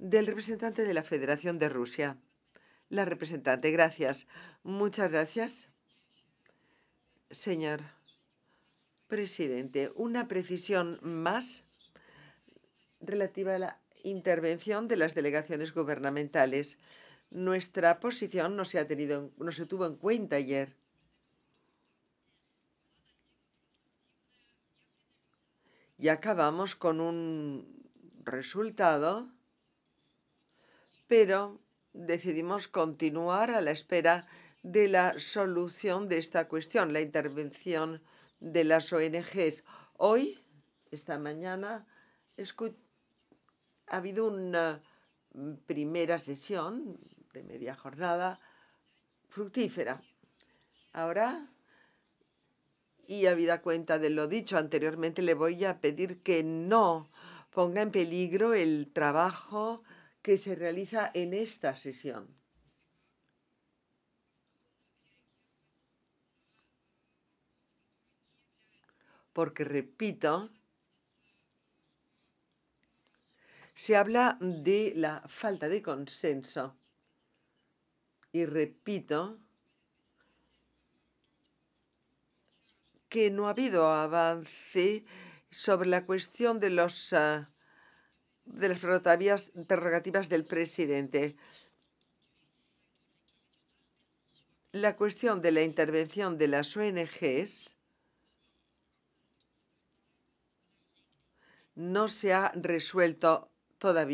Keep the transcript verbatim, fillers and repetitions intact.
del representante de la Federación de Rusia. La representante, gracias. Muchas gracias, señor presidente. Una precisión más relativa a la intervención de las delegaciones gubernamentales. Nuestra posición no se ha tenido, no se tuvo en cuenta ayer. Y acabamos con un resultado, pero decidimos continuar a la espera de la solución de esta cuestión, la intervención de las O N Ges. Hoy, esta mañana, ha habido una primera sesión de media jornada fructífera. Ahora, y habida cuenta de lo dicho anteriormente, le voy a pedir que no ponga en peligro el trabajo que se realiza en esta sesión. Porque, repito, se habla de la falta de consenso. Y repito que no ha habido avance sobre la cuestión de los uh, de las prerrogativas, prerrogativas del presidente. La cuestión de la intervención de las O N Ges no se ha resuelto todavía.